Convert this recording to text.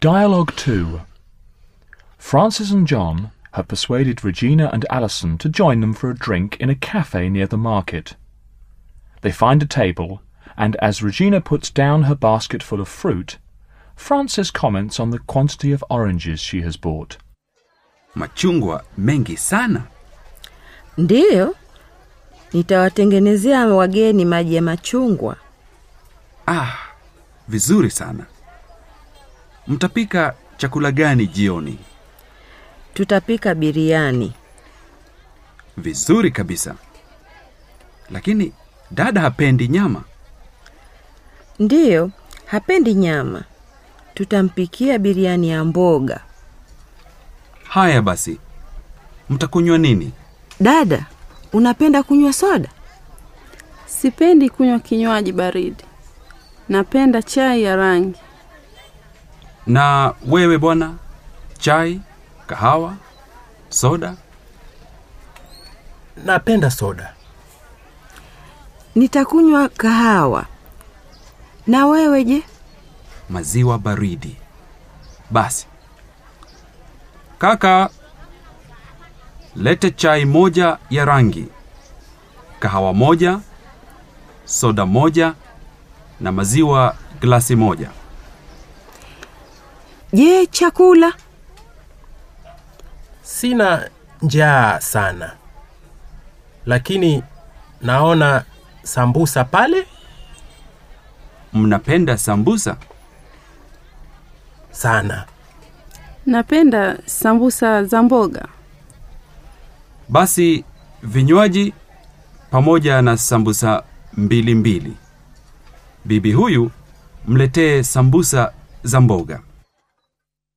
Dialogue 2. Francis and John have persuaded Regina and Alison to join them for a drink in a cafe near the market. They find a table, and as Regina puts down her basket full of fruit, Francis comments on the quantity of oranges she has bought. Machungwa mengi sana. Ndiyo, nitawatengenezea wageni maji ya machungwa. Vizuri sana. Mtapika chakula gani jioni? Tutapika biriani. Vizuri kabisa. Lakini dada hapendi nyama. Ndiyo, hapendi nyama. Tutampikia biriani ya mboga. Haya basi. Mtakunywa nini? Dada, unapenda kunywa soda? Sipendi kunywa kinywaji baridi. Napenda chai ya rangi. Na wewe bwana? Chai, kahawa, soda? Napenda soda. Nitakunywa kahawa. Na wewe je? Maziwa baridi. Basi. Kaka, lete chai moja ya rangi, kahawa moja, soda moja na maziwa glasi moja. Je, chakula? Sina njaa sana. Lakini naona sambusa pale. Mnapenda sambusa? Sana. Napenda sambusa za mboga. Basi vinywaji pamoja na sambusa 2. Bibi huyu mletee sambusa za mboga.